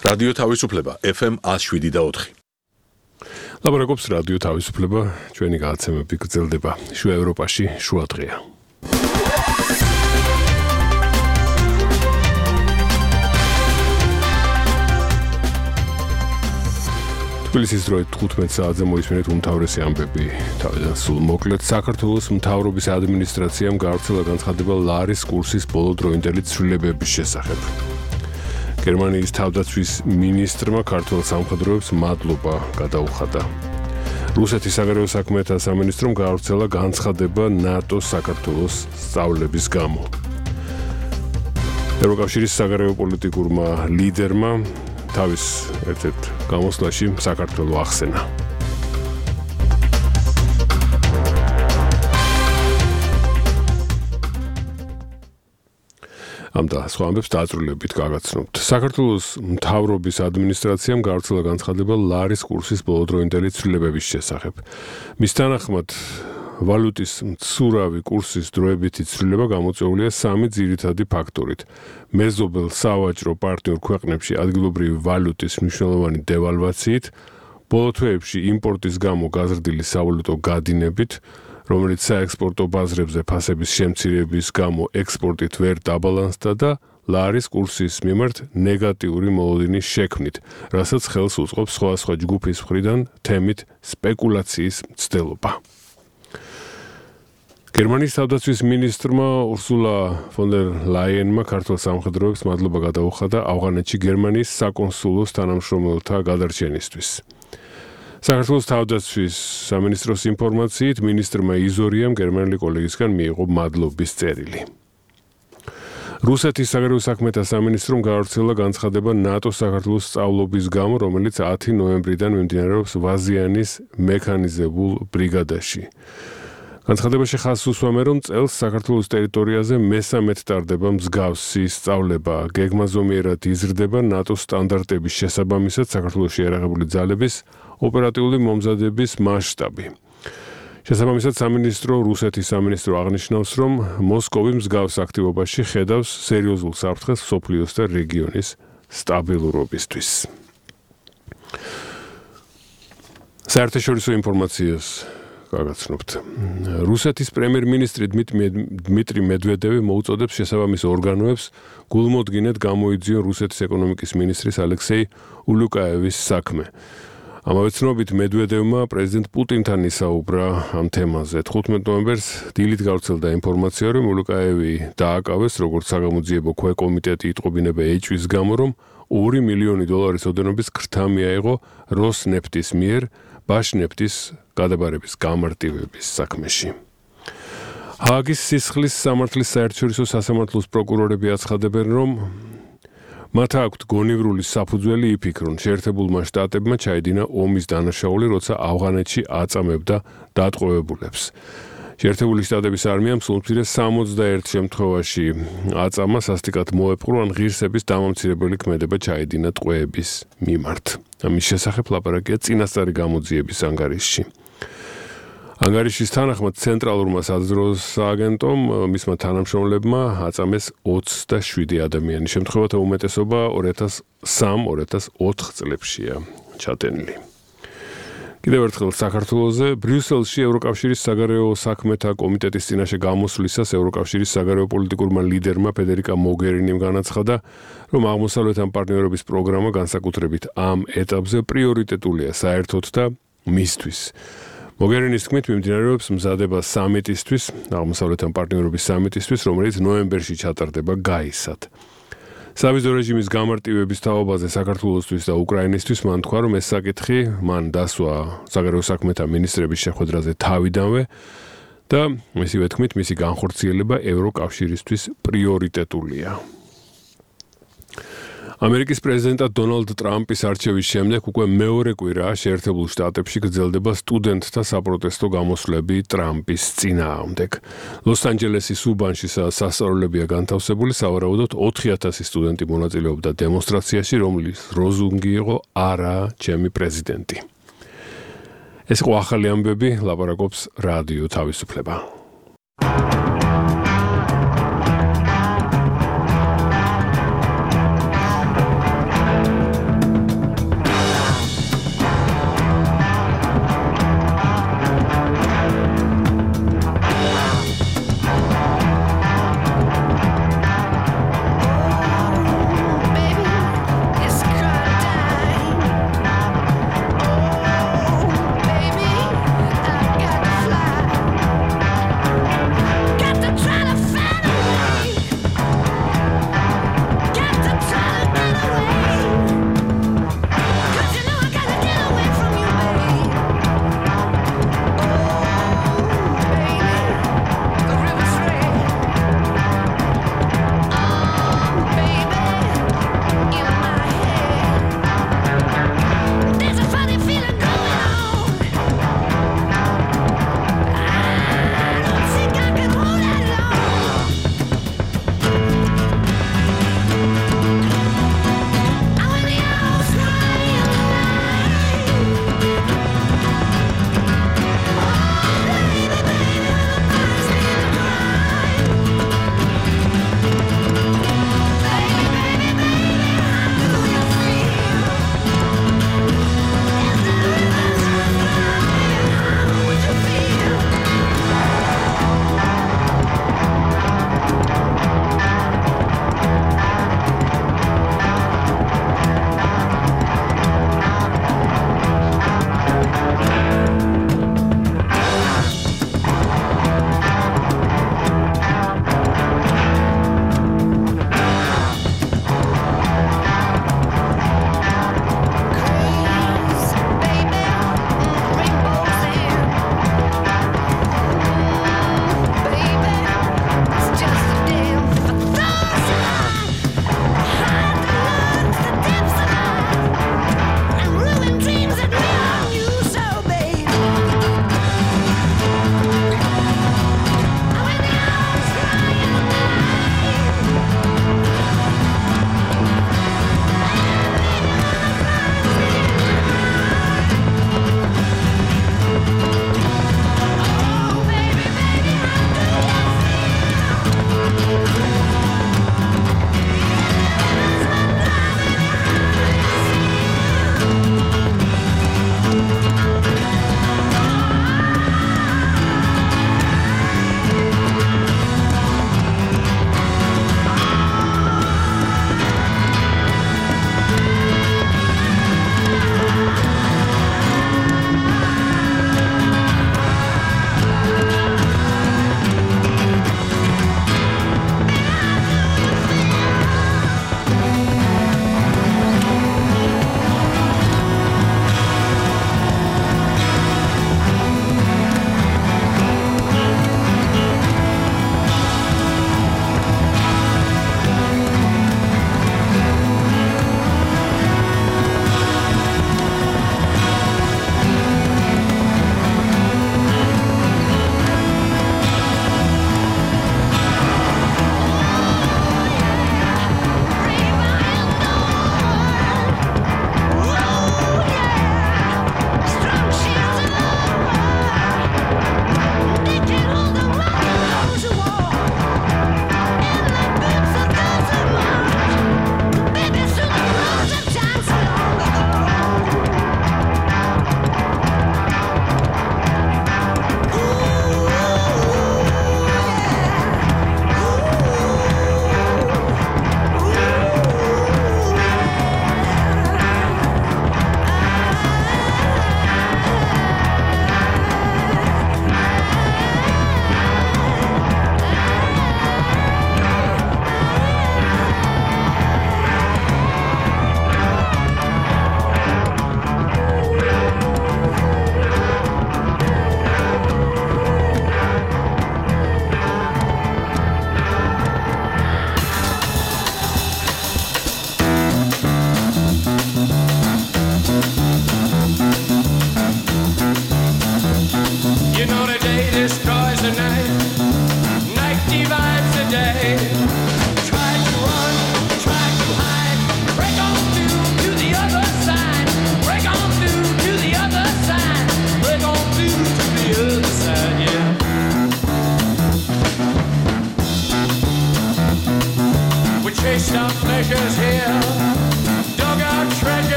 რადიო თავისუფლება FM 107.4. ლაპარაკობს რადიო თავისუფლება, ჩვენი გადაცემები გრძელდება შუა ევროპაში შუა დღეა. თბილისის დროით 15 საათზე მოისმინეთ უმთავრესი ამბები. თავიდან სულ მოკლედ, საქართველოს მთავრობის ადმინისტრაციამ გავრცელა განცხადება ლარის კურსის ბოლოდროინდელი ცვლილებების შესახებ. გერმანიის თავდაცვის მინისტრმა ქართველ სამხედროებს მადლობა გადაუხადა. რუსეთის საგარეო საქმეთა სამინისტრომ გავრცელა განცხადება ნატოს საქართველოს სწავლების გამო. ევროკავშირის საგარეო პოლიტიკურმა ლიდერმა თავის ერთ-ერთ გამოსვლაში საქართველო ახსენა. ამ და სხვა ამბებს დაძრულებით გაგაცნობთ. საქართველოს მთავრობის ადმინისტრაციამ გავრცელა განცხადება ლარის კურსის ბოლოდროინდელი ცვლილებების შესახებ. მის თანახმად ვალუტის მცურავი კურსის დროებითი ცვლილება გამოწვეულია სამი ძირითადი ფაქტორით. მეზობელ სავაჭრო პარტნიორ ქვეყნებში ადგილობრივი ვალუტის მნიშვნელოვანი დევალვაციით, ბოლო თვეებში იმპორტის გამო გაზრდილი სავალუტო გადინებით, რომელიც საექსპორტო ბაზრებზე ფასების შემცირების გამო ექსპორტით ვერ დაბალანსდა და ლარის კურსის მიმართ ნეგატიური მოლოდინის შექმნით, რასაც ხელს უწყობს სხვადასხვა ჯგუფის მხრიდან თემით სპეკულაციის მცდელობა. გერმანიის თავდაცვის მინისტრმა ურსულა ფონ დერ ლაიენმა ქართულ სამხედროებს მადლობა გადაუხადა ავღანეთში გერმანიის საკონსულოს თანამშრომელთა გადარჩენისთვის. საქართველოს თავდაცვის სამინისტროს ინფორმაციით, მინისტრმა იზორიამ გერმანელი კოლეგისგან მიიღო მადლობის წერილი. რუსეთის საგარეო საქმეთა სამინისტრომ გავრცელა განცხადება ნატოს საქართველოს სწავლობის გამო, რომელიც 10 ნოემბრიდან მიმდინარეობს ვაზიანის მექანიზებულ ბრიგადაში. განცხადებაში ხაზს უსვამენ, რომ წელს საქართველოს ტერიტორიაზე მესამედ ტარდება მსგავსი სწავლება. გეგმაზომიერად იზრდება ნატოს სტანდარტების შესაბამისად საქართველოში იარაღებული ძალების ოპერატიული მომზადების მასშტაბი. შესაბამისად, რუსეთის სამინისტრო აღნიშნავს, რომ მოსკოვი მსგავს აქტივობაში ხედავს სერიოზულ საფრთხეს მსოფლიოს და რეგიონის სტაბილურობისთვის. საერთაშორისო ინფორმაციას გაგაცნობთ. რუსეთის პრემიერ-მინისტრი დმიტრი მედვედევი მოუწოდებს შესაბამის ორგანოებს გულმოდგინედ გამოიძიონ რუსეთის ეკონომიკის მინისტრის ალექსეი ულუკაევის საქმე. ამავე ცნობით მედვედევმა პრეზიდენტ პუტინთან ისაუბრა ამ თემაზე. 15 ნოემბერს დილით გავრცელდა ინფორმაცია, რომ ულუკაევი დააკავეს, როგორც საგამოძიებო ქვეკომიტეტი იტყობინება ეჭვის გამო, რომ $2 მილიონი ოდენობის ქრთა მიაიღო როსნეფტის მიერ ბაშნეფტის გადაბარების გამარტივების საქმეში. ჰააგის სისხლის სამართლის საერთაშორისო სასამართლოს პროკურორები აცხადებენ, რომ მათ აქვთ გონივრული საფუძველი იფიქრონ, შეერთებულმა შტატებმა ჩაედინა ომის დანაშაული, როცა ავღანეთში აწამებდა დატყვევებულებს. შეერთებული შტატების არმიამ სულ მცირე 61 შემთხვევაში აწამა სასტიკად მოეპყრო ან ღირსების დამამცირებელი ქმედება ჩაედინა ტყვეების მიმართ. ამის შესახებ ლაპარაკია წინასწარი გამოძიების ანგარიშში. ანგარიშის თანახმად ცენტრალურმა საზღვაო სააგენტომ მისმა თანამშრომლებმა აწამეს 27 ადამიანი. შემთხვევათა უმეტესობა 2003-2004 წლებშია ჩატენილი. კიდევ ერთხელ საქართველოზე ბრიუსელში ევროკავშირის საგარეო საქმეთა კომიტეტის წინაშე გამოსვლისას ევროკავშირის საგარეო პოლიტიკურმა ლიდერმა ფედერიკა მოგერინიმ განაცხადა, რომ აღმოსავლეთთან პარტნიორობის პროგრამა განსაკუთრებით ამ ეტაპზე პრიორიტეტულია საერთოდ და მისთვის. მოგერინის თქმით, მიმდინარეობს მზადება სამიტისთვის, აღმოსავლეთთან პარტნიორობის სამიტისთვის, რომელიც ნოემბერში ჩატარდება გაისად. სავიზო რეჟიმის გამარტივების თაობაზე საქართველოსთვის და უკრაინისთვის მან თქვა, რომ ეს საკითხი მან დასვა საგარეო საქმეთა მინისტრების შეხვედრაზე თავიდანვე და მისივე თქმით, მისი განხორციელება ევროკავშირისთვის პრიორიტეტულია. ამერიკის პრეზიდენტად დონალდ ტრამპის არჩევის შემდეგ უკვე მეორე კვირა შეერთებულ შტატებში გრძელდება სტუდენტთა საპროტესტო გამოსვლები ტრამპის წინააღმდეგ. ლოს-ანჯელესის უბანში სასწავლებელია განთავსებული, სავარაუდოდ 4000 სტუდენტი მონაწილეობდა დემონსტრაციაში, რომლის ლოზუნგი იყო არა ჩემი პრეზიდენტი. ეს იყო ახალი ამბები, ლაპარაკობს რადიო თავისუფლება.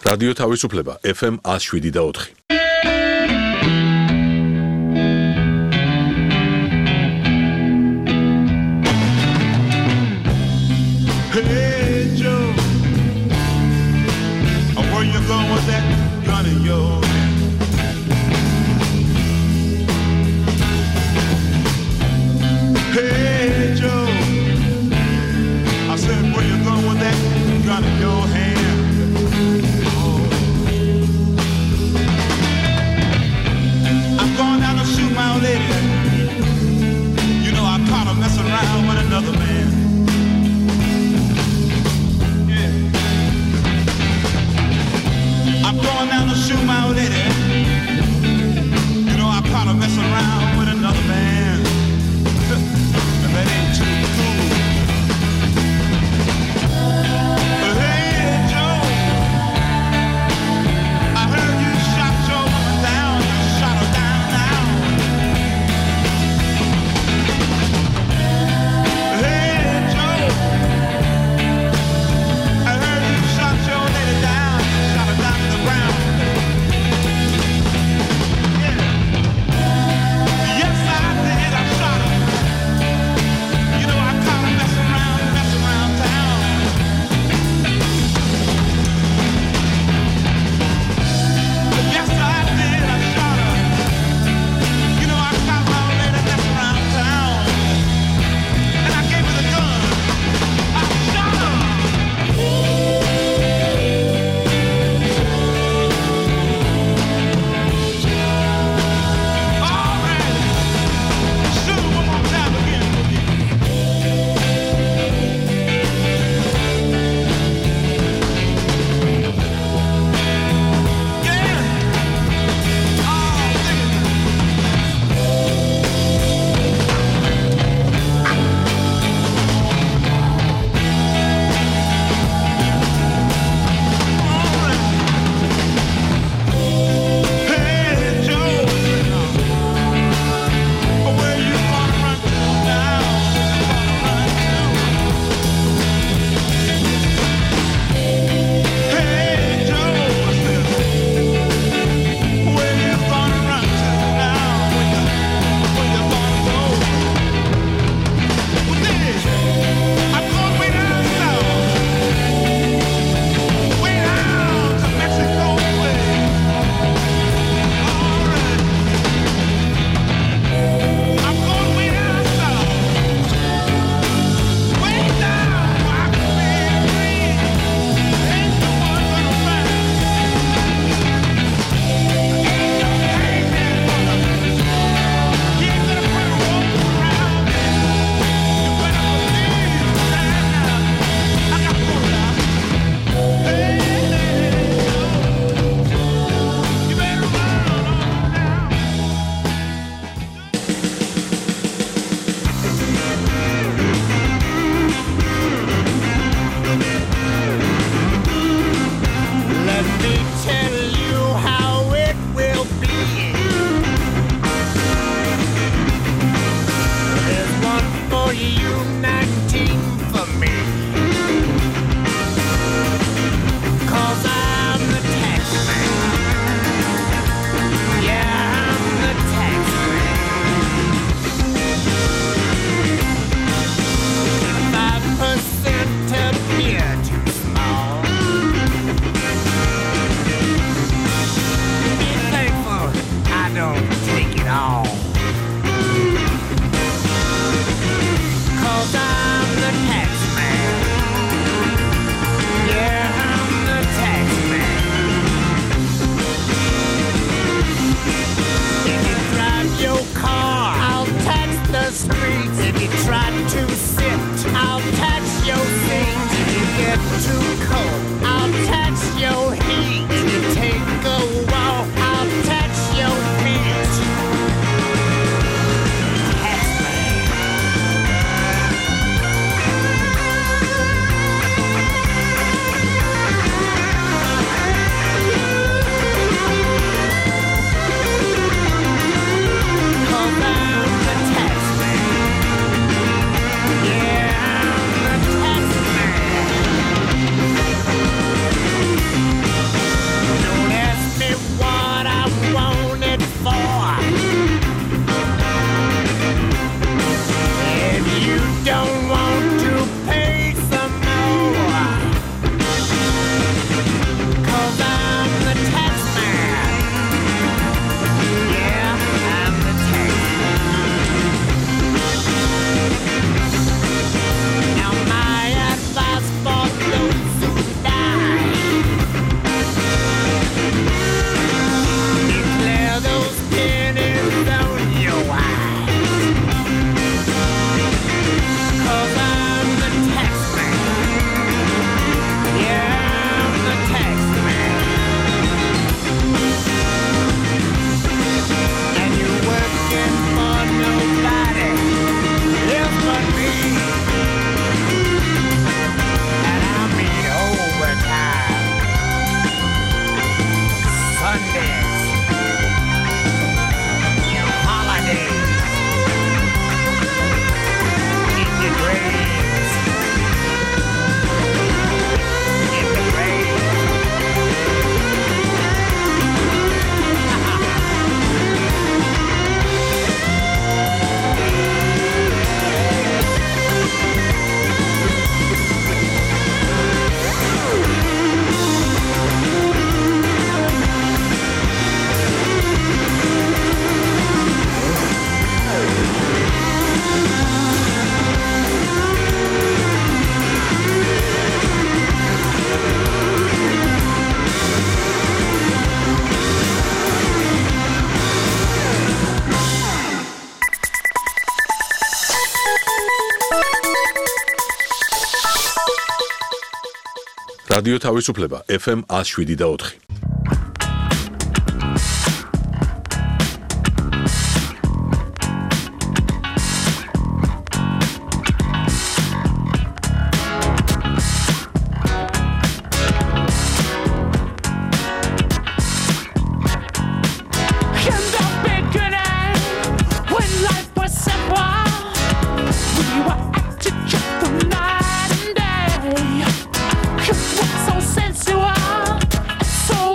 რადიო თავისუფლება FM 107.4. Hey Joe, where you going with that gun in your hand? Hey Joe, I said where you going with that gun in your hand? Oh. რადიო თავისუფლება FM 107.4. So sensual, so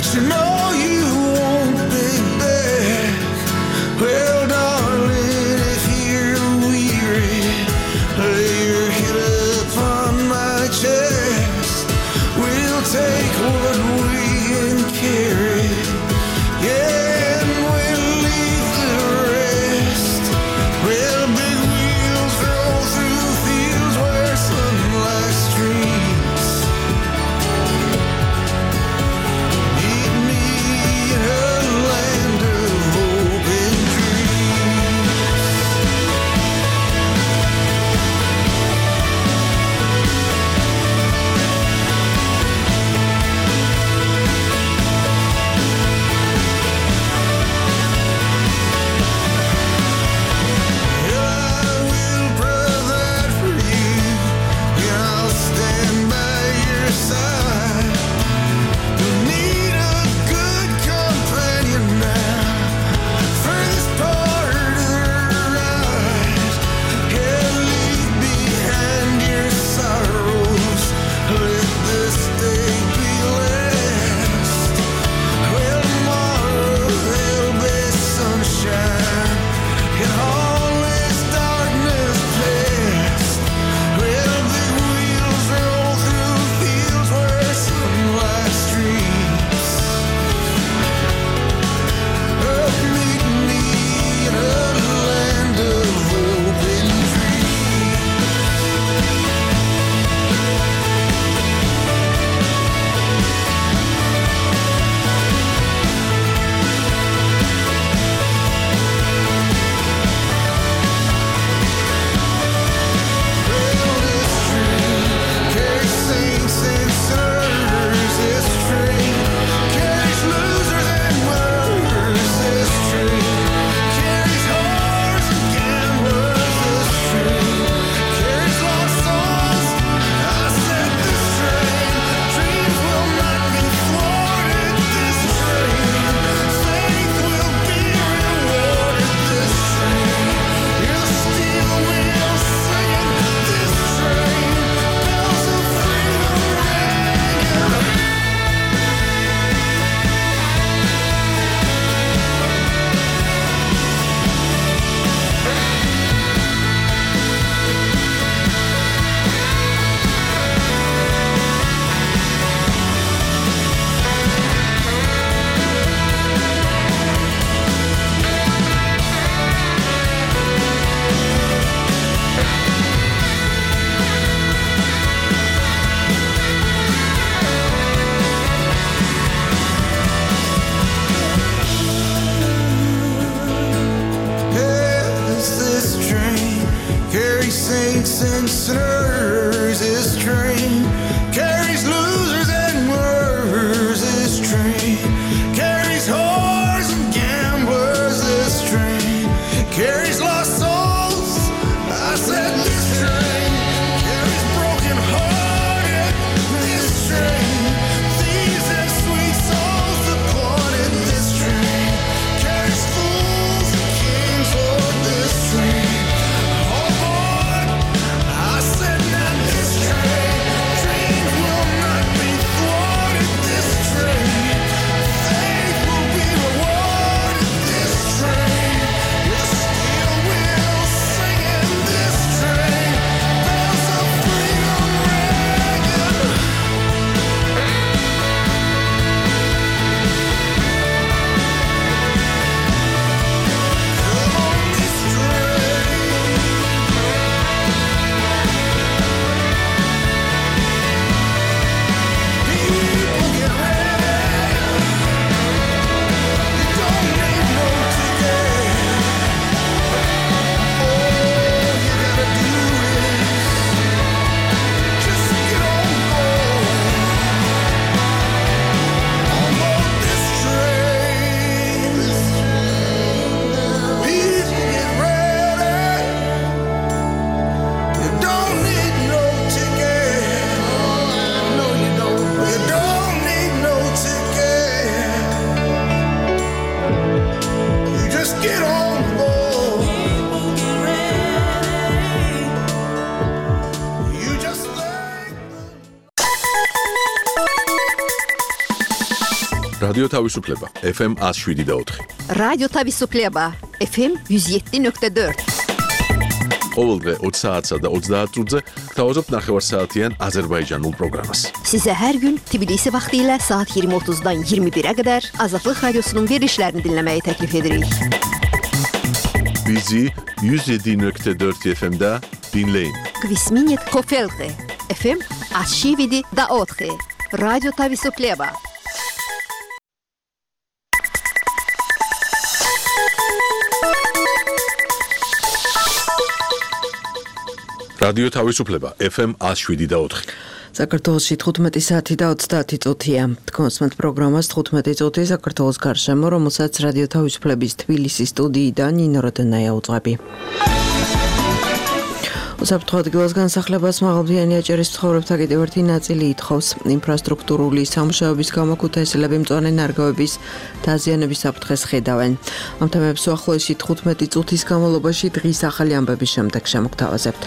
but you know you won't be back. Well, darling, if you're weary, lay your head upon my chest. We'll take what we can carry, yeah, and we'll leave the rest. Well, big wheels roll through fields where sunlight streams. Meet me რადიო თავისუფლება FM 107.4. რადიო თავისუფლება FM 107.4. ყოველდღე 20 საათსა და 30 წუთზე გთავაზობთ ნახევარსაათიან აზერბაიჯანულ პროგრამას. Size her gün Tbilisi vaxtilə saat 20:30-dan 21-ə qədər Azadlıq Radiosunun verilişlərini dinləməyi təklif edirik. Bizi 107.4 FM-də dinləyin. Kvisminit Kofelqi FM 107.4. Radyo Tavisupleba. რადიო თავისუფლება FM 107.4. საქართველოში 15 საათი და 30 წუთია. თქვენს პროგრამას 15 წუთი საქართველოს გარშემო, რომელსაც რადიო თავისუფლების თბილისის სტუდიიდან ნინო როდენაია უძღვები. უსაფრთხო ადგილას განსახლებას მაღალმთიანი აჭარის მცხოვრებთა კიდევ ერთი ნაწილი ითხოვს. ინფრასტრუქტურული სამუშაოების გამო ქუთაისელები მწვანე ნარგავების დაზიანების საფრთხეს ხედავენ. ამ თემებს უახლოესი 15 წუთის განმავლობაში დღის ახალი ამბების შემდეგ შემოგთავაზებთ.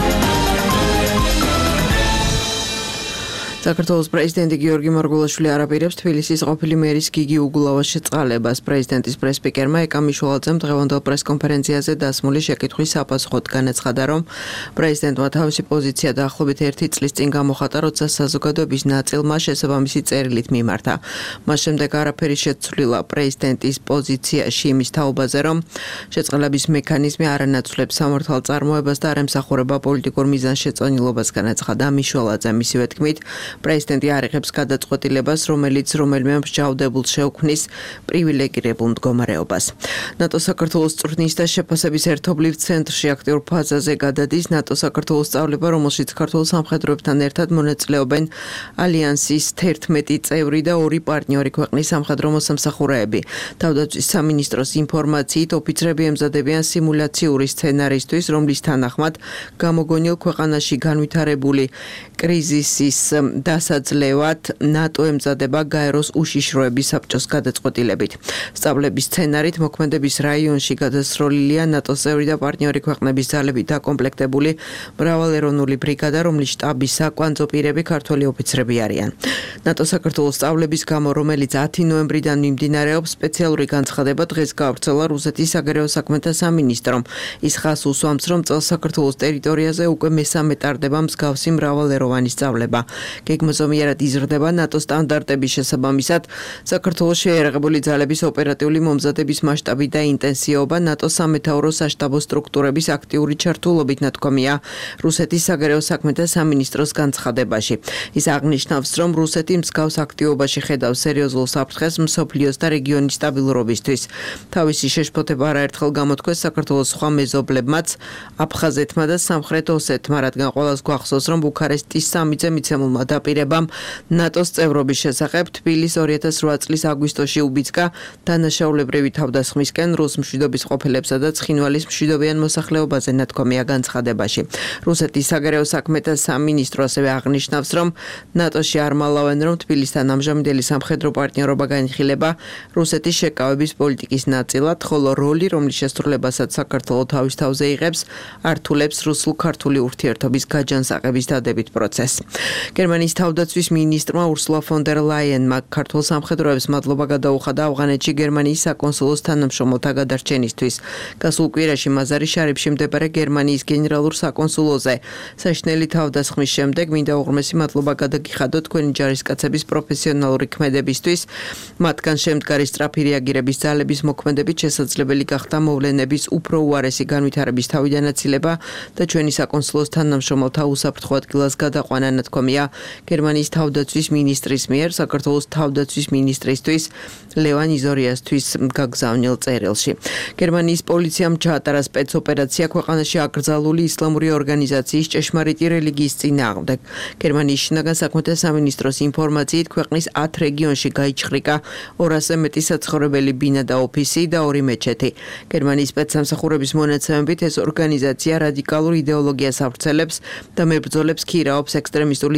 საქართველოს პრეზიდენტი გიორგი მარგველაშვილი არაპირებს თბილისის ყოფილი მერის გიგი უგულავას შეწყალებას. პრეზიდენტის პრესსპიკერმა ეკა მიშველაძემ დღევანდელ პრესკონფერენციაზე დასმული შეკითხვის საპასუხოდ განაცხადა, რომ პრეზიდენტმა თავისი პოზიცია დაახლოებით 1 წლის წინ გამოხატა, როცა საზოგადოების ნაწილმა შესაბამისი წერილით მიმართა. მას შემდეგ არაფერი შეცვლილა პრეზიდენტის პოზიციაში იმის თაობაზე, რომ შეწყალების მექანიზმი არ ანაცვლებს სამართალ წარმოებას და არ ემსახურება პოლიტიკურ მიზანშეწონილობას, განაცხადა მიშველაძე. მისივე თქმით, პრეზიდენტი არ იღებს გადაწყვეტილებას, რომელიც რომელიმე მსჯავრდებულს შეუქმნის პრივილეგირებულ მდგომარეობას. ნატო საქართველოს წვრთნის და შეფასების ერთობლივ ცენტრში აქტიურ ფაზაზე გადადის ნატო საქართველოს სწავლება, რომელშიც ქართულ სამხედროებთან ერთად მონაწილეობენ ალიანსის 11 წევრი და 2 პარტნიორი ქვეყნის სამხედრო მოსამსახურეები. თავდაცვის სამინისტროს ინფორმაციით, ოფიცრები ემზადებიან სიმულაციური სცენარისთვის, რომლის თანახმად გამოგონილ ქვეყანაში განვითარებული კრიზისის დასაძლევად ნატო ემზადება გაეროს უშიშროების საბჭოს გადაწყვეტილებით. სწავლების სცენარით მოქმედების რაიონში გადასროლილია ნატოს წევრი და პარტნიორი ქვეყნების ძალებით დაკომპლექტებული მრავალეროვნული ბრიგადა, რომლის შტაბის საკვანძო პირები ქართველი ოფიცრები არიან. ნატო საქართველოს სწავლების გამო, რომელიც 10 ნოემბრიდან მიმდინარეობს, სპეციალური განცხადება დღეს გაავრცელა რუსეთის საგარეო საქმეთა სამინისტრომ. ის ხაზს უსვამს, რომ წელს საქართველოს ტერიტორიაზე უკვე მესამე ტარდება მსგავსი მრავალეროვანი სწავლება. გეგმაზომიერად იზრდება ნატოს სტანდარტების შესაბამისად საქართველოს შეიარაღებული ძალების ოპერატიული მომზადების მასშტაბი და ინტენსივობა ნატოს სამეთაურო საშტაბო სტრუქტურების აქტიური ჩართულობით ნათქვამია რუსეთის საგარეო საქმეთა სამინისტროს განცხადებაში. ის აღნიშნავს, რომ რუსეთი მსგავს აქტივობაში ხედავს სერიოზულ საფრთხეს მსოფლიოს და რეგიონის სტაბილურობისთვის. თავისი შეშფოთება არაერთხელ გამოთქვეს საქართველოს სხვა მეზობლებმაც, აფხაზეთმა და სამხრეთ ოსეთმა, რადგან ყველას გვახსოვს, რომ ბუქარესტის სამიძე მიცემულმა დაპირებამ ნატოს წევრობის შესახებ თბილის 2008 წლის აგვისტოში უბიძგა დანაშაულებრივი თავდასხმისკენ რუს მშვიდობის ყოფილებსა და ცხინვალის მშვიდობიან მოსახლეობაზე ნათქვამია განცხადებაში. რუსეთის საგარეო საქმეთა სამინისტრო ასევე აღნიშნავს, რომ ნატოში არ მალავენ, რომ თბილისთან ამჟამინდელი სამხედრო პარტნიორობა განიხილება რუსეთის შეკავების პოლიტიკის ნაწილად, ხოლო როლი, რომლის შესრულებასაც საქართველო თავის თავზე იღებს, ართულებს რუსულ-ქართული ურთიერთობის გაჯანსაღების დადებით პროცესს. გერმანიის თავდაცვის მინისტრმა ურსულა ფონ დერ ლაიენმა ქართულ სამხედროებს მადლობა გადაუხადა ავღანეთში გერმანიის საკონსულოს თანამშრომელთა გადარჩენისთვის. გასულ კვირაში მაზარი შარიფში მდებარე გერმანიის გენერალურ საკონსულოზე საშინელი თავდასხმის შემდეგ მინდა უღრმესი მადლობა გადაგიხადოთ თქვენი ჯარისკაცების პროფესიონალური ქმედებისთვის. მათგან შემდგარი სწრაფი რეაგირების ძალების მოქმედებით შესაძლებელი გახდა მოვლენების უფრო უარესი განვითარების თავიდანაცილება და ჩვენი საკონსულოს თანამშრომელთა უსაფრთხო ადგილას გადაყვანა, ნათქვამია გერმანიის თავდაცვის მინისტრის მიერ საქართველოს თავდაცვის მინისტრისთვის ლევან იზორიასთვის გაგზავნილ წერილში. გერმანიის პოლიციამ ჩაატარა სპეცოპერაცია ქვეყანაში აკრძალული ისლამური ორგანიზაციის ჭეშმარიტი რელიგიის წინააღმდეგ. გერმანიის შინაგან საქმეთა სამინისტროს ინფორმაციით ქვეყნის 10 რეგიონში გაიჩხრიკა 200-ზე მეტი საცხოვრებელი ბინა და ოფისი და 2 მეჩეთი. გერმანიის სპეცსამსახურების მონაცემებით ეს ორგანიზაცია რადიკალურ იდეოლოგიას ავრცელებს და მებრძოლებს ქირაობს ექსტრემისტული დაჯგუფების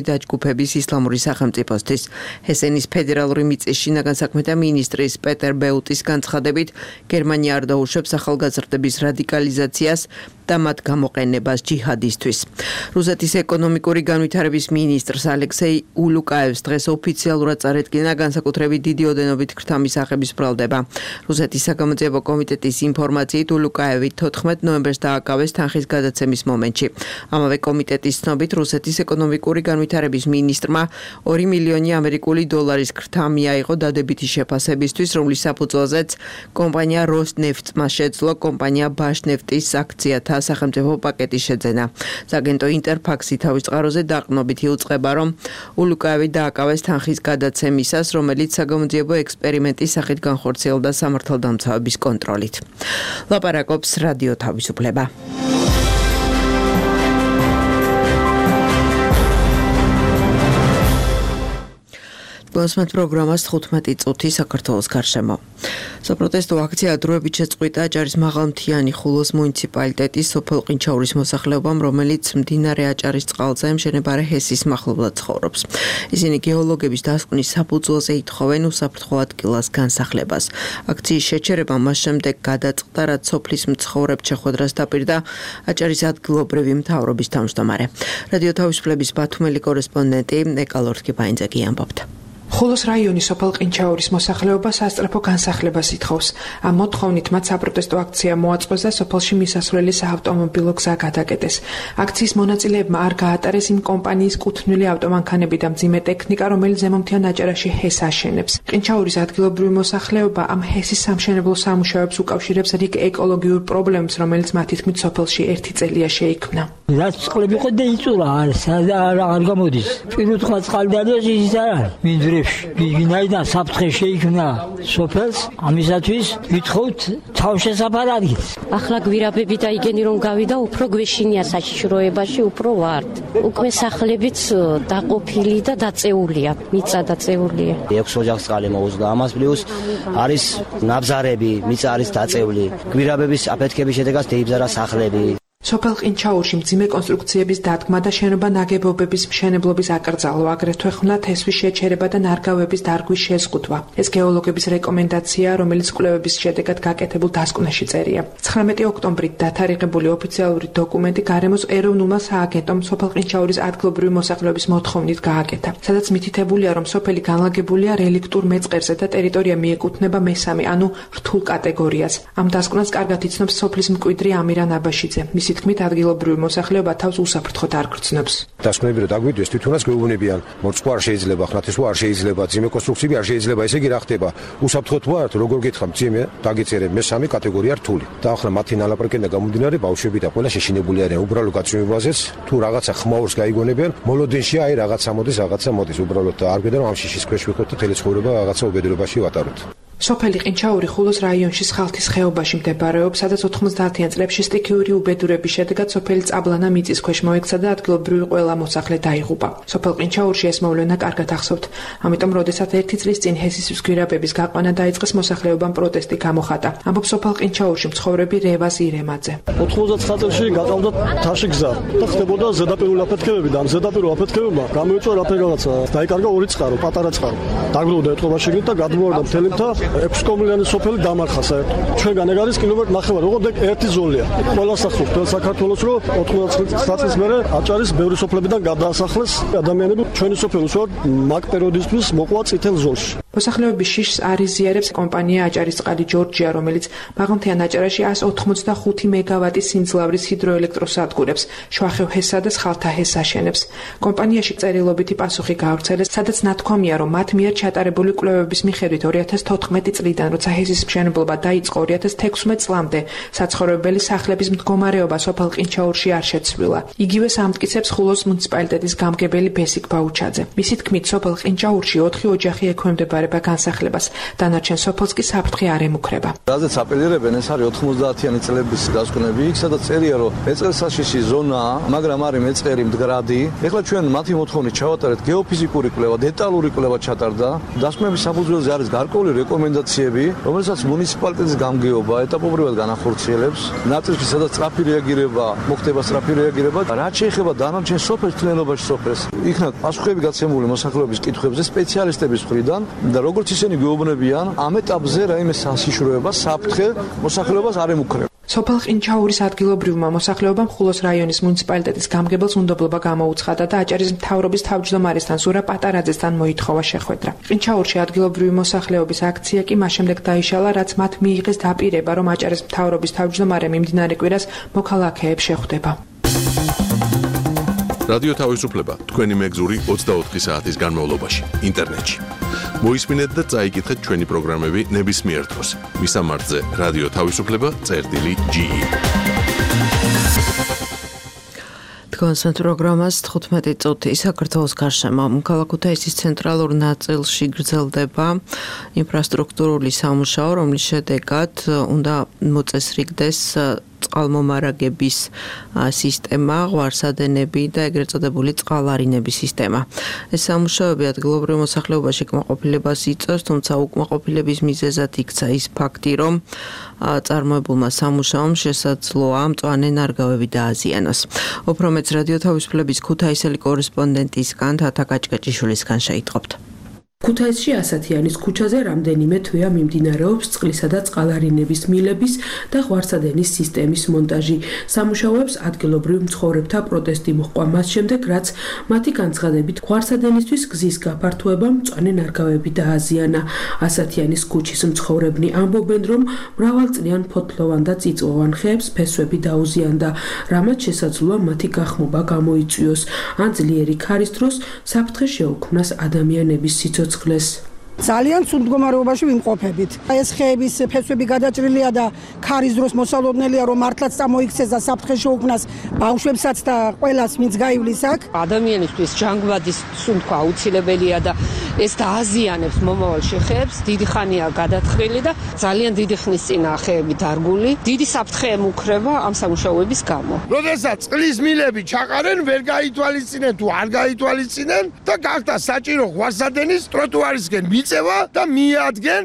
ჯგუფების ისლამური სახელმწიფოსთვის. ჰესენის ფედერალური მიწის შინაგან საქმეთა მინისტრის პეტერ ბეუტის განცხადებით, გერმანია არ დაუშვებს ახალგაზრდების რადიკალიზაციას და მათ გამოყენებას ჯიჰადისთვის. რუსეთის ეკონომიკური განვითარების მინისტრს ალექსეი ულუკაევს დღეს ოფიციალურად წარედგინა განსაკუთრებით დიდი ოდენობით ქრთამის აღების ბრალდება. რუსეთის საგამოძიებო კომიტეტის ინფორმაციით ულუკაევი 14 ნოემბერს დააკავეს თანხის გადაცემის მომენტში. ამავე კომიტეტის ცნობით რუსეთის ეკონომიკური განვითარების მინისტრმა 2 მილიონი ამერიკული დოლარის ქრთა მიაიღო დადებითი შეფასებისთვის, რომლის საფუძველზეც კომპანია როსნეფტმა შეძლო კომპანია ბაშნეფტის აქციათა სახელმწიფო პაკეტის შეძენა. საგენტო ინტერფაქსი თავის წყაროზე დაყრდნობით იუწყება, რომ ულუკაევი დააკავეს თანხის გადაცემისას, რომელიც საგამოძიებო ექსპერიმენტის სახით განხორციელდა სამართალდამცავების კონტროლით. ლაპარაკობს რადიო თავისუფლება. გოსმეთ პროგრამას 15 წუთი საქართველოს გარშემო. საპროტესტო აქცია დროებით შეწყვიტა აჭარის მაღალმთიანი ხულოს მუნიციპალიტეტის სოფელ ყინჩაურის მოსახლეობამ, რომელიც მდინარე აჭარის წყალზე მშენებარე ჰესის მახლობლად ცხოვრობს. ისინი გეოლოგების დასკვნის საფუძველზე ითხოვენ უსაფრთხო ადგილას განსახლებას. აქციის შეჩერება მას შემდეგ გადაწყდა, რაც სოფლის მცხოვრებ შეხვედრას დაპირდა აჭარის ადგილობრივი მთავრობის თავმჯდომარე. რადიო თავისუფლების ბათუმელი კორესპონდენტი ეკალორთკი ბაინძაკი ამბობდა. ხულოს რაიონის სოფელ ყინჩაურის მოსახლეობა სასწრაფო განსახლებას ითხოვს. ამ მოთხოვნით მათ საპროტესტო აქცია მოაწყვეს და სოფელში მისასვლელი საავტომობილო გზა გადაკეტეს. აქციის მონაწილეებმა არ გაატარეს იმ კომპანიის კუთვნილი ავტომანქანები და მძიმე ტექნიკა, რომელიც ზემომთიან აჭარაში ჰეს აშენებს. ყინჩაურის ადგილობრივი მოსახლეობა ამ ჰესის სამშენებლო სამუშაოებს უკავშირებს რიგ ეკოლოგიურ პრობლემებს, რომელიც მათი თქმით სოფელში 1 წელია შეიქმნა. რაც წყლები ხო დაიწურა, არ გამოდის. პირუტყვა წყალდარიაში ის არ არის. მინდვრებში ვინაიდან საფრთხე შეიქმნა სოფელს, ამისათვის ვითხოვთ თავშესაფარ ადგილს. ახლა გვირაბები და იგენი რომ გავიდა, უფრო გვეშინია საშიშროებაში, უფრო ვართ. უკვე სახლებიც დაყოფილი და დაწეულია, მიწა დაწეულია. 6 ოჯახს წყალი მოუძლა, ამას პლუს არის ნაბზარები, მიწა არის დაწეული. გვირაბების აფეთქების შედეგად დაიბზარა სახლები. სოფელ ყინჩაურში მძიმე კონსტრუქციების დადგმა და შენობა ნაგებობების მშენებლობის აკრძალვა, აგრეთვე ხმლათ ჰესვის შეჩერება და ნარგავების დარგვის შეზღუდვა. ეს გეოლოგების რეკომენდაციაა, რომელიც კვლევების შედეგად გაკეთებულ დასკვნაში წერია. 19 ოქტომბრით დათარიღებული ოფიციალური დოკუმენტი გარემოს ეროვნულმა სააგენტომ სოფელ ყინჩაურის ადგილობრივი მოსახლეობის მოთხოვნით გააკეთა, სადაც მითითებულია, რომ სოფელი განლაგებულია რელიქტურ მეწყერზე და ტერიტორია მიეკუთვნება მესამე, ანუ რთულ კატეგორიას. ამ დასკვნას კარგად იცნობს სოფლის მკვიდრი ამირან აბაშიძე. მისი თქმით, ადგილობრივი მოსახლეობა თავს უსაფრთხოდ არ გრძნობს. დასკვნები რომ დაგვიდეს, თვითონაც გვეუბნებიან, მორწყვა არ შეიძლება, ხნათესვა არ შეიძლება, ძიმე კონსტრუქციები არ შეიძლება, ესე იგი რა ხდება? უსაფრთხოდ ვართ, როგორ გითხარ, ძიმე დაგიწერე მესამე კატეგორია რთული. და ახლა მათი ნალაპარაკიდან გამომდინარე, ბავშვები და ყველა შეშინებული არიან უბრალო გაცნობებაზეც, თუ რაღაცა ხმაურს გაიგონებიან, მოლოდინში აი რაღაცა მოდის, უბრალოდ არ გვედა რომ ამ შიშის ქვეშ ვიყოთ და თელი ცხოვრება რაღაცა უბედურებაში ვატაროთ. სოფელი ყინჩაური ხულოს რაიონში სხალთის ხეობაში მდებარეობს, სადაც 90-იან წლებში სტიქიური უბედურების შედეგად სოფელი წაბლანა მიწის ქვეშ მოექცა და ადგილობრივი ყველა მოსახლე დაიღუპა. სოფელ ყინჩაურში ეს მოვლენა კარგად ახსოვთ. ამიტომ, როდესაც 1 წლის წინ ჰესის გვირაბების გაყვანა დაიწყეს, მოსახლეობამ პროტესტი გამოხატა. ამბობს სოფელ ყინჩაურში მცხოვრები რევაზ ირემაძე. 99 წელს გაყავდა თაში გზა და ხდებოდა ზედაპირული აფეთქებები და ამ ზედაპირულ აფეთქებებმა გამოიწვია რაღაცა. დაიკარგა 2 წყარო, პატარა წყარო. დაგროვდა ეთყობა შეგნით და გადმოვარდა მთელი მთა 6 კომუნიანი სოფელი დამარხა საერთოდ. ჩვენგან ეგ არის კილომეტრი 9, როგორც ერთი ზოლია. ყველა სახლს მთელ საქართველოს რო 99 წლის მერე აჭარის ბევრი სოფლებიდან გადაასახლეს ადამიანები ჩვენი სოფელს ვარ მაგ პერიოდისთვის მოყვა წითელ ზოლში. მოსახლეობის შიშს არ იზიარებს კომპანია აჭარისწყალი ჯორჯია, რომელიც მაღალმთიან აჭარაში 185 მეგავატის სიმძლავრის ჰიდროელექტროსადგურებს შუახევ ჰესა და სხალთა ჰეს აშენებს. კომპანიაში წერილობითი პასუხი გაავრცელეს, სადაც ნათქვამია, რომ მათ მიერ ჩატარებული კვლევების მიხედვით 2014 წლიდან, როცა ჰესის მშენებლობა დაიწყო 2016 წლამდე, საცხოვრებელი სახლების მდგომარეობა სოფელ ყინჩაურში არ შეცვლილა. იგივეს ამტკიცებს ხულოს მუნიციპალიტეტის გამგებელი ბესიკ ბაუჩაძე. მისი თქმით, სოფელ ყინჩაურში 4 ოჯახი ექვემდებარება ექვემდებარება განსახლებას. დანარჩენ სოფელს კი საფრთხე არ ემუქრება. რაზეც აპელირებენ, ეს არის 90-იანი წლების დასკვნები, იქ სადაც წერია, რომ მეწყერსაშიში ზონაა, მაგრამ არის მეწყერი მდგრადი. ეხლა ჩვენ მათი მოთხოვნით ჩავატარეთ გეოფიზიკური კვლევა, დეტალური კვლევა ჩატარდა. დასკვნების საფუძველზე არის გარკვეული რეკომენდაციები, რომელსაც მუნიციპალიტეტის გამგეობა ეტაპობრივად განახორციელებს. ნაწილში სადაც სწრაფი რეაგირება მოხდება, სწრაფი რეაგირება. რაც შეეხება დანარჩენ სოფელს, თლიანობაში სოფელს, იქნა პასუხები გაცემული მოსახლეობის კითხვებზე სპეციალისტების მხრიდან და როგორც ისინი გვეუბნებიან, ამ ეტაპზე რაიმე საშიშროება, საფრთხე მოსახლეობას არ ემუქრება. სოფელ ყინჩაურის ადგილობრივმა მოსახლეობამ ხულოს რაიონის მუნიციპალიტეტის გამგებელს უნდობლობა გამოუცხადა და აჭარის მთავრობის თავმჯდომარესთან ზურა პატარაძესთან მოითხოვა შეხვედრა. ყინჩაურში ადგილობრივი მოსახლეობის აქცია კი მას შემდეგ დაიშალა, რაც მათ მიიღეს დაპირება, რომ აჭარის მთავრობის თავმჯდომარე მიმდინარე კვირას მოქალაქეებს შეხვდება. რადიო თავისუფლება თქვენი მეგზური 24 საათის განმავლობაში ინტერნეტში. მოისმინეთ და წაიკითხეთ ჩვენი პროგრამები ნებისმიერ დროს. მისამართზე რადიო თავისუფლება.ge. თქვენს პროგრამას 15 წუთი საქართველოს გარშემო ქალაქ ქუთაისის ცენტრალურ ნაწილში გრძელდება ინფრასტრუქტურული სამუშაო, რომლის შედეგად უნდა მოწესრიგდეს წყალმომარაგების სისტემა, ღვარსადენები და ეგრეთ წოდებული წყალარინების სისტემა. ეს სამუშაოები ადგილობრივ მოსახლეობაში კმაყოფილებას იწვევს, თუმცა უკმაყოფილების მიზეზად იქცა ის ფაქტი, რომ წარმოებულმა სამუშაომ შესაძლოა მწვანე ნარგავები დააზიანოს. უფრო მეც რადიო თავისუფლების ქუთაისელი კორესპონდენტისგან თათა კაჭკაჭიშვილისგან შეიტყობთ. ქუთაისში ასათიანის ქუჩაზე რამდენიმე თვეა მიმდინარეობს წყლისა და წყალარინების მილების და ღვარსადენის სისტემის მონტაჟი. სამუშაოებს ადგილობრივ მცხოვრებთა პროტესტი მოჰყვა მას შემდეგ, რაც მათი განცხადებით ღვარსადენისთვის გზის გაფართოებამ მწვანე ნარგავები დააზიანა. ასათიანის ქუჩის მცხოვრებნი ამბობენ, რომ მრავალწლიან ფოთლოვან და წიწვოვან ხეებს ფესვები დაუზიანდა, რამაც შესაძლოა მათი გახმობა გამოიწვიოს. ან ძლიერი ქარის დროს საფრთხე შეუქმნას ადამიანების სიცოცხლეს. ძალიან ცუდ მდგომარეობაში ვიმყოფებით. ეს ხეების ფესვები გადაჭრილია და ქარის დროს მოსალოდნელია, რომ მართლაც წამოიქცეს და საფრთხე შეუქმნას ბავშვებსაც და ყველას, ვინც გაივლის აქ. ადამიანისთვის ჯანგბადის სუნთქვა აუცილებელია და ეს დააზიანებს მომავალში ხეებს. დიდი ხანია გადათხრილი და ძალიან დიდი ხნის წინა ხეები დარგული. დიდი საფრთხე ემუქრება ამ სამუშაოების გამო. როდესაც წყლის მილები ჩაყარენ, ვერ გაითვალისწინեն თუ არ გაითვალისწინენ და გახდა საჭირო ღვარსადენის ტროტუარისკენ და მიადგენ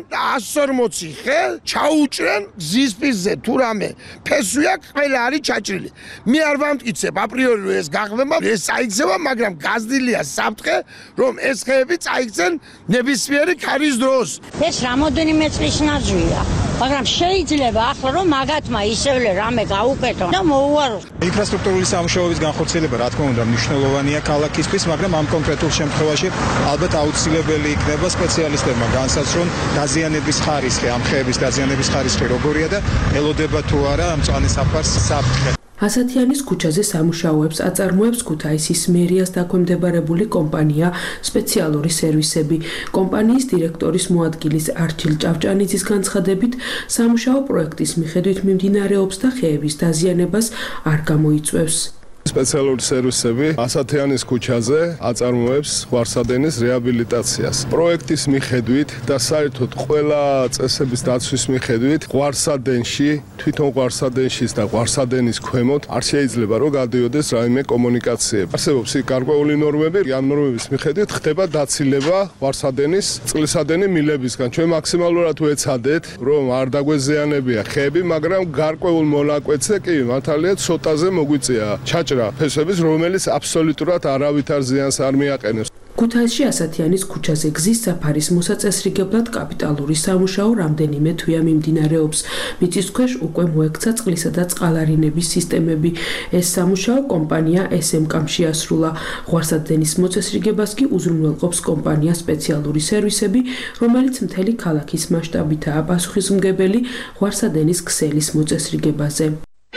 140 ხე ჩაუჭრენ გზის პირზე თუ რამე ფესვია ყველა არის ჩაჭრილი. მე არ ვამტკიცებ აპრიორი ეს გაღმება, ეს წაიქცევა, მაგრამ გაზრდილია საფრთხე, რომ ეს ხეები წაიქცენ ნებისმიერი ქარის დროს. ეს რამოდენიმე წლის ნაძვია, მაგრამ შეიძლება ახლა რომ მაგათმა ისევლე რამე გაუკეთონ და მოუაროს. ინფრასტრუქტურული სამუშაოების განხორციელება რა თქმა უნდა მნიშვნელოვანია ქალაქისთვის, მაგრამ ამ კონკრეტულ შემთხვევაში ალბათ აუცილებელი იქნება სპეციალისტებმა განსაზღვრონ დაზიანების ხარისხი, ამ ხეების დაზიანების ხარისხი როგორია და ელოდება თუ არა ამ მწვანე საფარს საფრთხე. ასათიანის ქუჩაზე სამუშაოებს აწარმოებს ქუთაისის მერიას დაქვემდებარებული კომპანია სპეციალური სერვისები. კომპანიის დირექტორის მოადგილის არჩილ ჭავჭანიძის განცხადებით, სამუშაო პროექტის მიხედვით მიმდინარეობს და ხეების დაზიანებას არ გამოიწვევს. სპეციალური სერვისები ასათიანის ქუჩაზე აწარმოებს ღვარსადენის რეაბილიტაციას. პროექტის მიხედვით და საერთოდ ყველა წესების დაცვის მიხედვით ღვარსადენში, თვითონ ღვარსადენშის და ღვარსადენის ქვემოთ არ შეიძლება რომ გადიოდეს რაიმე კომუნიკაციები. არსებობს გარკვეული ნორმები, ამ ნორმების მიხედვით ხდება დაცილება ღვარსადენის წყლისადენი მილებისგან. ჩვენ მაქსიმალურად ვეცადეთ, რომ არ დაგვეზიანებია ხეები, მაგრამ გარკვეულ მონაკვეთზე კი მართალია ცოტაზე მოგვიწია ფესვების, რომელიც აბსოლუტურად არავითარ ზიანს არ მიაყენებს. ქუთაისში ასათიანის ქუჩაზე გზის საფარის მოსაწესრიგებლად კაპიტალური სამუშაო რამდენიმე თვეა მიმდინარეობს. მიწის ქვეშ უკვე მოექცა წყლისა და წყალარინების სისტემები. ეს სამუშაო კომპანია SMK-მ შეასრულა. ღვარსადენის მოწესრიგებას კი უზრუნველყოფს კომპანია სპეციალური სერვისები, რომელიც მთელი ქალაქის მასშტაბითაა პასუხისმგებელი ღვარსადენის ქსელის მოწესრიგებაზე.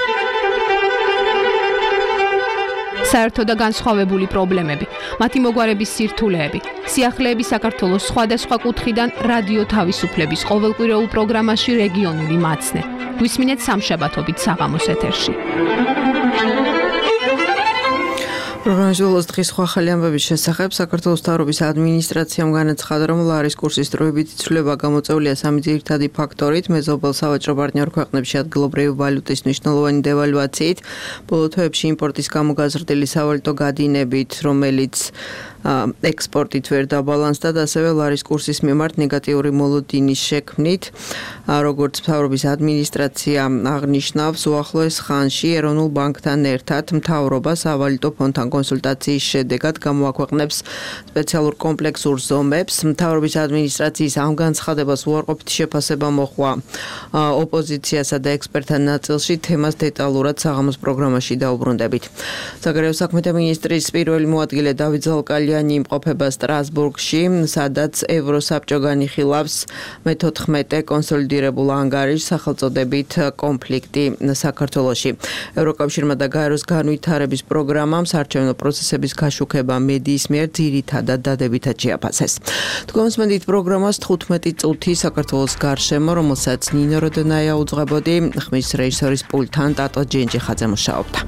საერთო და განსხვავებული პრობლემები, მათი მოგვარების სირთულეები, სიახლეები საქართველოს სხვადასხვა კუთხიდან რადიო თავისუფლების ყოველკვირეულ პროგრამაში რეგიონული მაცნე. გვისმინეთ სამშაბათობით საღამოს ეთერში. პროგრამის ბოლოს დღის სხვა ახალი ამბების შესახებ საქართველოს მთავრობის ადმინისტრაციამ განაცხადა, რომ ლარის კურსის დროებით ცვლილება გამოწვეულია სამი ძირითადი ფაქტორით: მეზობელ სავაჭრო პარტნიორ ქვეყნებში ადგილობრივი ვალუტის მნიშვნელოვანი დევალვაციით, ბოლო თვეებში იმპორტის გამო გაზრდილი სავალუტო გადინებით, რომელიც ექსპორტით ვერ დაბალანსდა და ასევე ლარის კურსის მიმართ ნეგატიური მოლოდინის შექმნით. როგორც მთავრობის ადმინისტრაცია აღნიშნავს, უახლოეს ხანში ეროვნულ ბანკთან ერთად მთავრობა სავალუტო ფონდთან კონსულტაციის შედეგად გამოაქვეყნებს სპეციალურ კომპლექსურ ზომებს. მთავრობის ადმინისტრაციის ამ განცხადებას უარყოფითი შეფასება მოჰყვა ოპოზიციასა და ექსპერტთა ნაწილში. თემას დეტალურად საღამოს პროგრამაში დაუბრუნდებით. საგარეო საქმეთა მინისტრის პირველი მოადგილე დავით ზალკალიანი იმყოფება სტრასბურგში, სადაც ევროსაბჭო განიხილავს მე-14 კონსოლიდირებულ ანგარიშს სახელწოდებით კონფლიქტი საქართველოში. ევროკავშირმა და გაეროს განვითარების პროგრამამ საარჩევნო პროცესების გაშუქება მედიის მიერ ძირითადად დადებითად შეაფასეს. თქვენსმენდით პროგრამას 15 წუთი საქართველოს გარშემო, რომელსაც ნინო როდონაია უძღვებოდი, ხმის რეჟისორის პულტთან ტატო ჯენჯიხაძე მუშაობდა.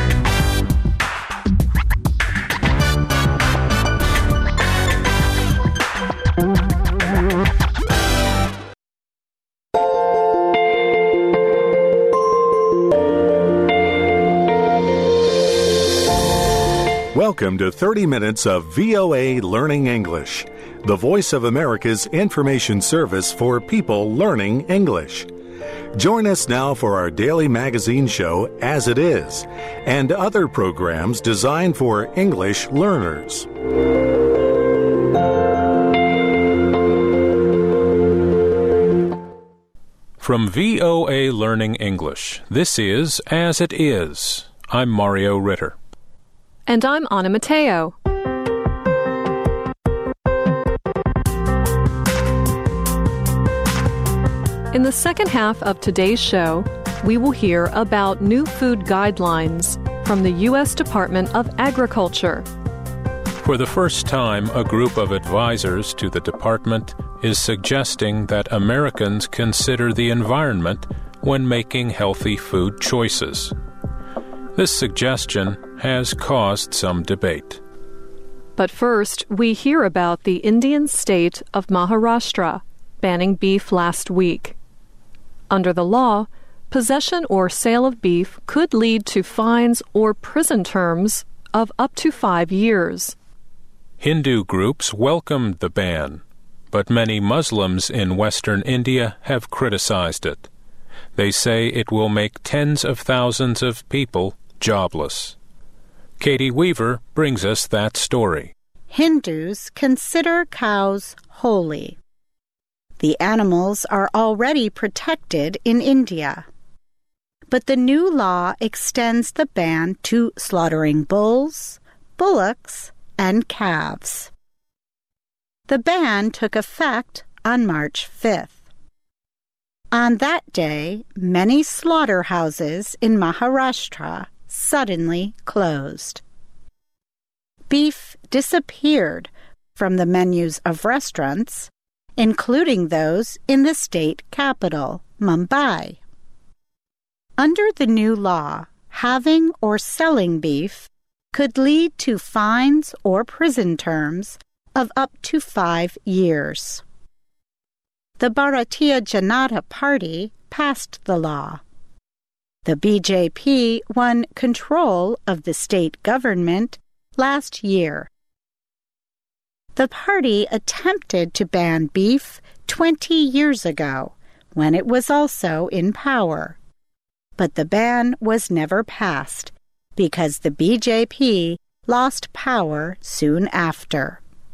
Welcome to 30 minutes of VOA Learning English, the voice of America's information service for people learning English. Join us now for our daily magazine show, As It Is, and other programs designed for English learners. From VOA Learning English, this is As It Is. I'm Mario Ritter. And I'm Anna Matteo. In the second half of today's show, we will hear about new food guidelines from the U.S. Department of Agriculture. For the first time, a group of advisors to the department is suggesting that Americans consider the environment when making healthy food choices. This suggestion has caused some debate. But first, we hear about the Indian state of Maharashtra banning beef last week. Under the law, possession or sale of beef could lead to fines or prison terms of up to 5 years. Hindu groups welcomed the ban, but many Muslims in western India have criticized it. They say it will make tens of thousands of people jobless. Katie Weaver brings us that story. Hindus consider cows holy. The animals are already protected in India. But the new law extends the ban to slaughtering bulls, bullocks, and calves. The ban took effect on March 5th. On that day, many slaughterhouses in Maharashtra suddenly closed. Beef disappeared from the menus of restaurants, including those in the state capital, Mumbai. Under the new law, having or selling beef could lead to fines or prison terms of up to 5 years. The Bharatiya Janata Party passed the law. The BJP won control of the state government last year. The party attempted to ban beef 20 years ago, when it was also in power. But the ban was never passed because the BJP lost power soon after.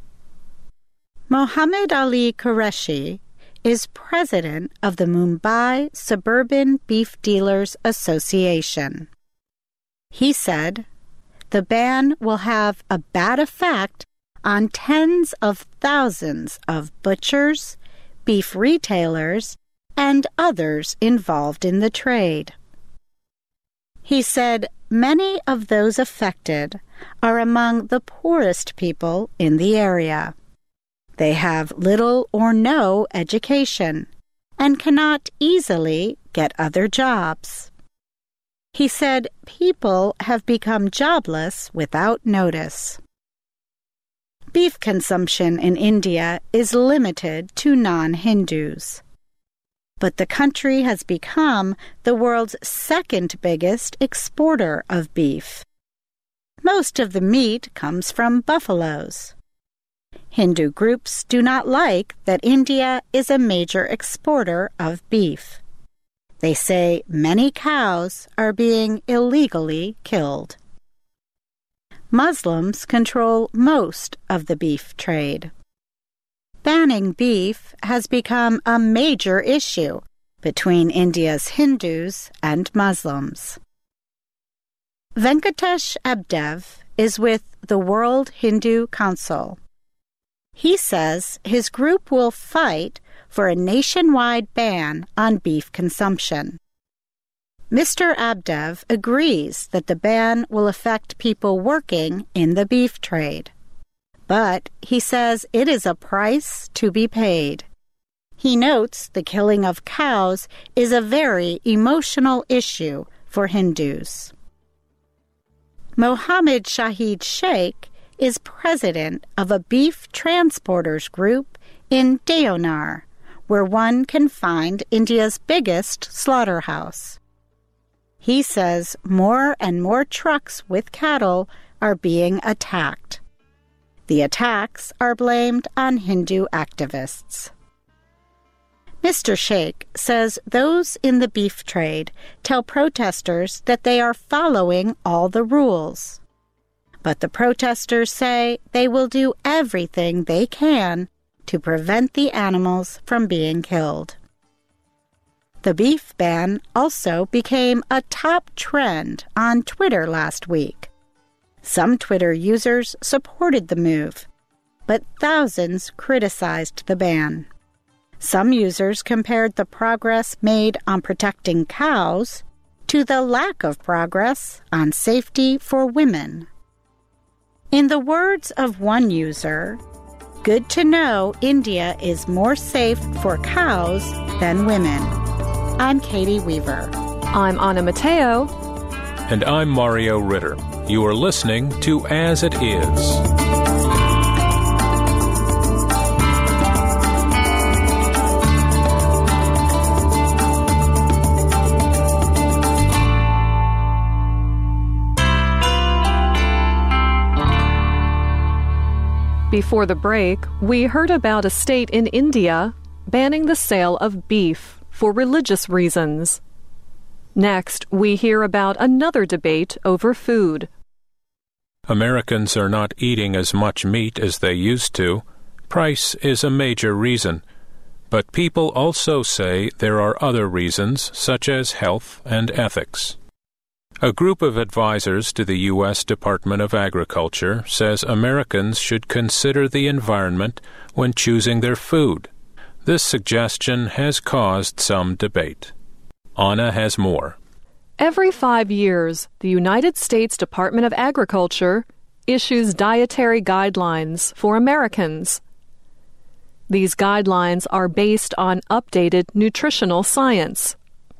Mohammed Ali Qureshi is president of the Mumbai Suburban Beef Dealers Association. He said, "The ban will have a bad effect on tens of thousands of butchers, beef retailers, and others involved in the trade." He said many of those affected are among the poorest people in the area. They have little or no education and cannot easily get other jobs. He said people have become jobless without notice. Beef consumption in India is limited to non-Hindus. But the country has become the world's second biggest exporter of beef. Most of the meat comes from buffaloes. Hindu groups do not like that India is a major exporter of beef. They say many cows are being illegally killed. Muslims control most of the beef trade. Banning beef has become a major issue between India's Hindus and Muslims. Venkatesh Abdev is with the World Hindu Council. He says his group will fight for a nationwide ban on beef consumption. Mr. Abdev agrees that the ban will affect people working in the beef trade. But he says it is a price to be paid. He notes the killing of cows is a very emotional issue for Hindus. Mohammed Shahid Sheikh is president of a beef transporters group in Deonar, where one can find India's biggest slaughterhouse. He says more and more trucks with cattle are being attacked. The attacks are blamed on Hindu activists. Mr. Sheikh says those in the beef trade tell protesters that they are following all the rules. But the protesters say they will do everything they can to prevent the animals from being killed. The beef ban also became a top trend on Twitter last week. Some Twitter users supported the move, but thousands criticized the ban. Some users compared the progress made on protecting cows to the lack of progress on safety for women. In the words of one user, "Good to know India is more safe for cows than women." I'm Katie Weaver. I'm Anna Mateo. And I'm Mario Ritter. You are listening to As It Is. Before the break, we heard about a state in India banning the sale of beef for religious reasons. Next, we hear about another debate over food. Americans are not eating as much meat as they used to. Price is a major reason. But people also say there are other reasons, such as health and ethics. A group of advisors to the U.S. Department of Agriculture says Americans should consider the environment when choosing their food. This suggestion has caused some debate. Anna has more. Every 5 years, the United States Department of Agriculture issues dietary guidelines for Americans. These guidelines are based on updated nutritional science.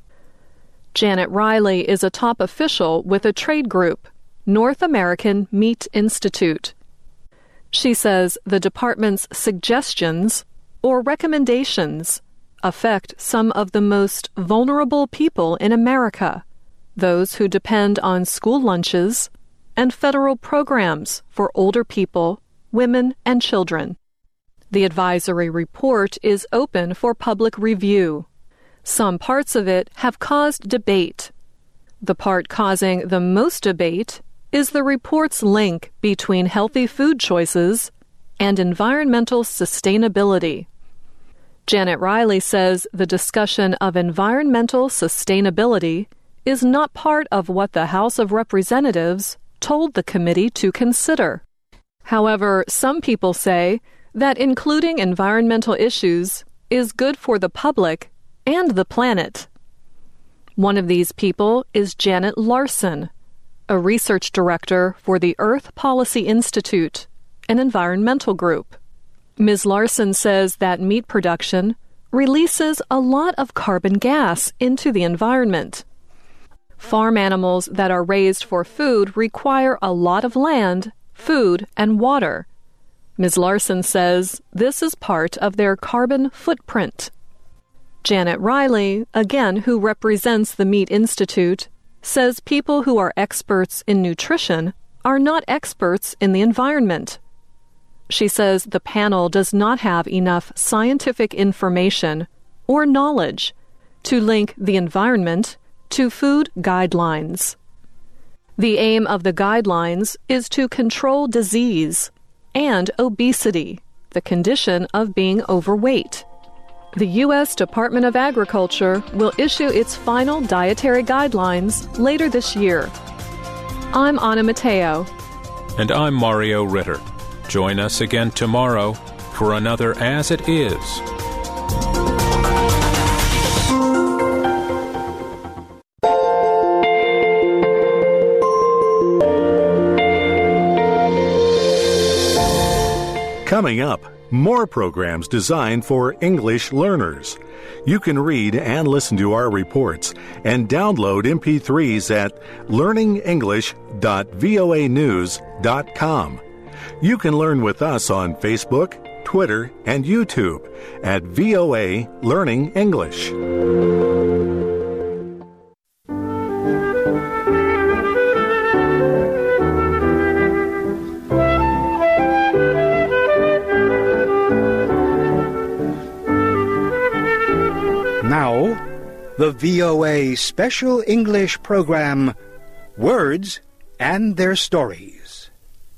Janet Riley is a top official with a trade group, North American Meat Institute. She says the department's suggestions or recommendations affect some of the most vulnerable people in America, those who depend on school lunches and federal programs for older people, women, and children. The advisory report is open for public review. Some parts of it have caused debate. The part causing the most debate is the report's link between healthy food choices and environmental sustainability. Janet Riley says the discussion of environmental sustainability is not part of what the House of Representatives told the committee to consider. However, some people say that including environmental issues is good for the public and the planet. One of these people is Janet Larson, a research director for the Earth Policy Institute, an environmental group. Ms. Larson says that meat production releases a lot of carbon gas into the environment. farm animals that are raised for food require a lot of land, food, and water. Ms. Larson says this is part of their carbon footprint. Janet Riley, again who represents the Meat Institute, says people who are experts in nutrition are not experts in the environment. She says the panel does not have enough scientific information or knowledge to link the environment to food guidelines. The aim of the guidelines is to control disease and obesity, the condition of being overweight. The U.S. Department of Agriculture will issue its final dietary guidelines later this year. I'm Anna Matteo. And I'm Mario Ritter. Join us again tomorrow for another As It Is. Coming up, more programs designed for English learners. You can read and listen to our reports and download MP3s at learningenglish.voanews.com. You can learn with us on Facebook, Twitter, and YouTube at VOA Learning English. Now, the VOA Special English program, Words and Their Stories.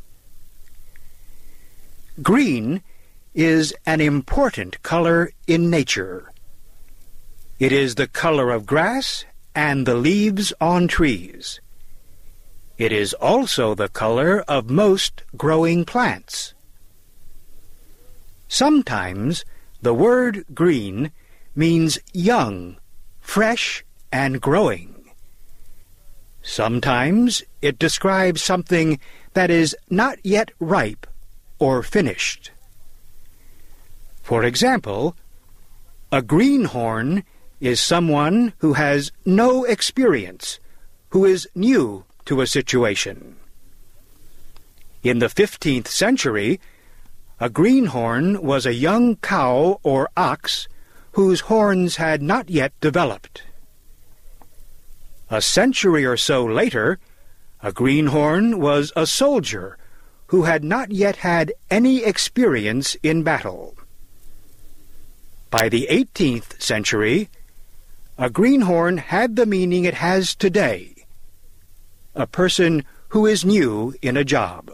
Green is an important color in nature. It is the color of grass and the leaves on trees. It is also the color of most growing plants. Sometimes the word green means young, fresh, and growing. Sometimes it describes something that is not yet ripe or finished. For example, a greenhorn is someone who has no experience, who is new to a situation. In the 15th century, a greenhorn was a young cow or ox whose horns had not yet developed. A century or so later, a greenhorn was a soldier who had not yet had any experience in battle. By the 18th century, a greenhorn had the meaning it has today, a person who is new in a job.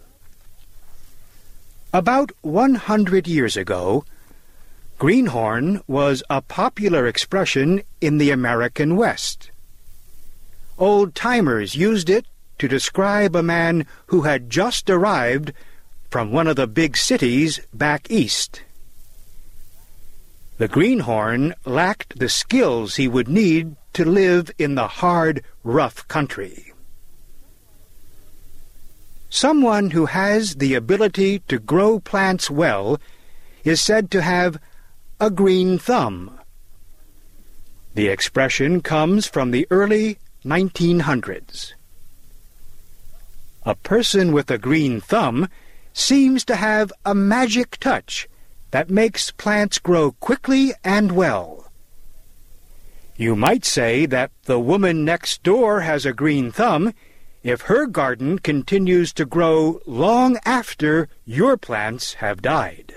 About 100 years ago, greenhorn was a popular expression in the American West. Old-timers used it to describe a man who had just arrived from one of the big cities back east. The greenhorn lacked the skills he would need to live in the hard, rough country. Someone who has the ability to grow plants well is said to have a green thumb. The expression comes from the early 1900s. A person with a green thumb seems to have a magic touch that makes plants grow quickly and well. You might say that the woman next door has a green thumb if her garden continues to grow long after your plants have died.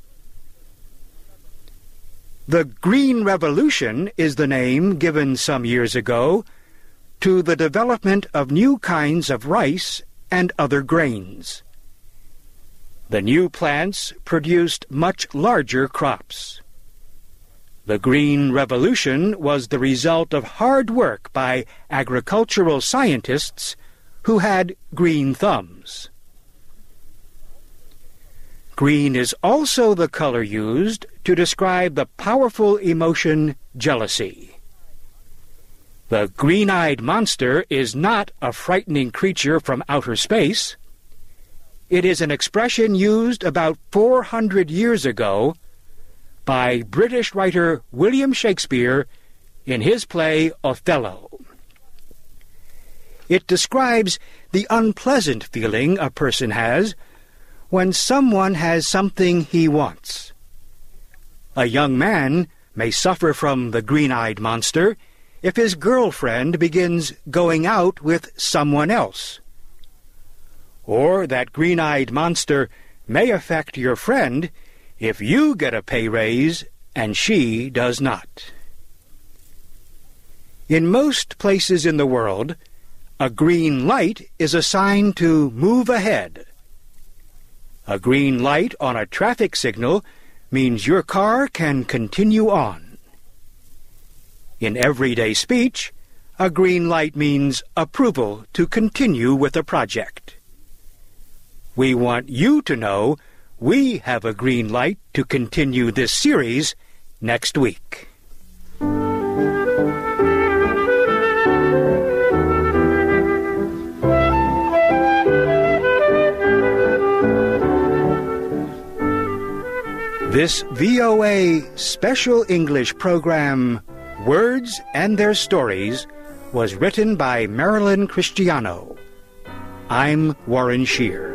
The Green Revolution is the name given some years ago to the development of new kinds of rice and other grains. The new plants produced much larger crops. The Green Revolution was the result of hard work by agricultural scientists who had green thumbs. Green is also the color used to describe the powerful emotion jealousy. The green-eyed monster is not a frightening creature from outer space. It is an expression used about 400 years ago by British writer William Shakespeare in his play Othello. It describes the unpleasant feeling a person has when someone has something he wants. A young man may suffer from the green-eyed monster if his girlfriend begins going out with someone else. Or that green-eyed monster may affect your friend if you get a pay raise and she does not. In most places in the world, a green light is a sign to move ahead. A green light on a traffic signal means your car can continue on. In everyday speech, a green light means approval to continue with a project. We want you to know we have a green light to continue this series next week. This VOA Special English program, Words and Their Stories, was written by Marilyn Cristiano. I'm Warren Shear.